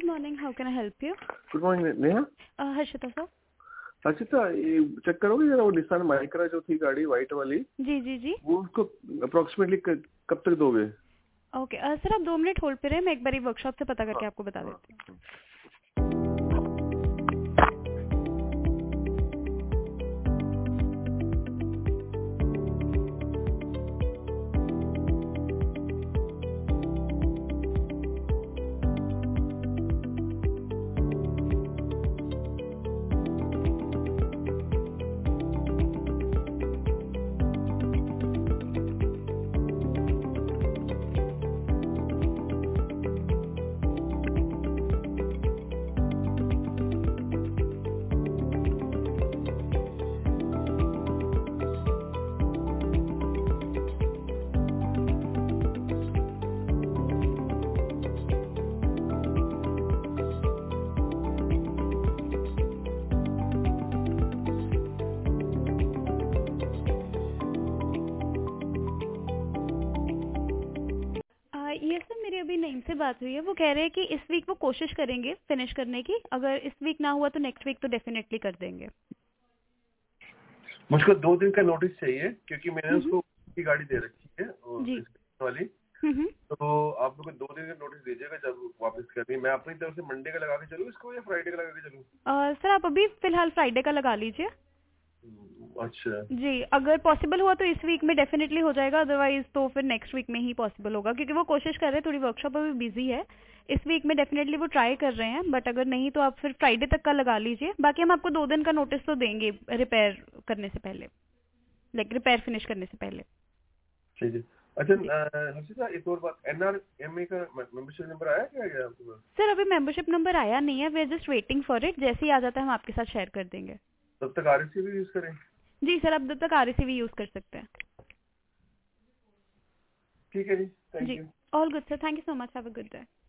Good morning. How can I help you? Good morning Neha. Harshita sir. Harshita, ये check करोगे जरा वो निसान माइक्रा जो थी गाड़ी व्हाइट वाली, जी जी जी। वो उसको अप्रोक्सीमेटली कब तक दोगे? ओके सर, आप 2 मिनट होल्ड पे रहे, मैं एक बार वर्कशॉप से पता करके आपको बता देती हूँ। ये सर मेरी अभी नईम से बात हुई है, वो कह रहे हैं कि इस वीक वो कोशिश करेंगे फिनिश करने की, अगर इस वीक ना हुआ तो नेक्स्ट वीक तो डेफिनेटली कर देंगे। मुझको 2 दिन का नोटिस चाहिए क्योंकि मैंने उसको की गाड़ी दे रखी है जी। इस वाली, तो आप लोग को 2 दिन का नोटिस दीजिएगा जब वापस करनी। मैं अपनी तरफ से मंडे का लगा के चलूँ इसको या फ्राइडे का लगा के चलूँ? सर आप अभी फिलहाल फ्राइडे का लगा लीजिए। अच्छा जी, अगर पॉसिबल हुआ तो इस वीक में डेफिनेटली हो जाएगा, अदरवाइज तो फिर नेक्स्ट वीक में ही पॉसिबल होगा, क्योंकि वो कोशिश कर रहे हैं, थोड़ी वर्कशॉप अभी बिजी है। इस वीक में डेफिनेटली वो ट्राई कर रहे हैं, बट अगर नहीं तो आप फिर फ्राइडे तक का लगा लीजिए। बाकी हम आपको 2 दिन का नोटिस तो देंगे रिपेयर करने से पहले, लाइक रिपेयर फिनिश करने से पहले। ठीक है। अच्छा हर्षिता, एक और बात, NRMA का मेंबरशिप नंबर आया क्या आपके पास? सर अभी मेंबरशिप नंबर आया नहीं है, we are just waiting for it, जैसे ही आ जाता है हम आपके साथ शेयर कर देंगे। तब तक RSC भी यूज करें? जी सर, आप जब तक RSC यूज कर सकते हैं। ठीक है जी, थैंक जी, you. All good sir, thank you so much, have a good day.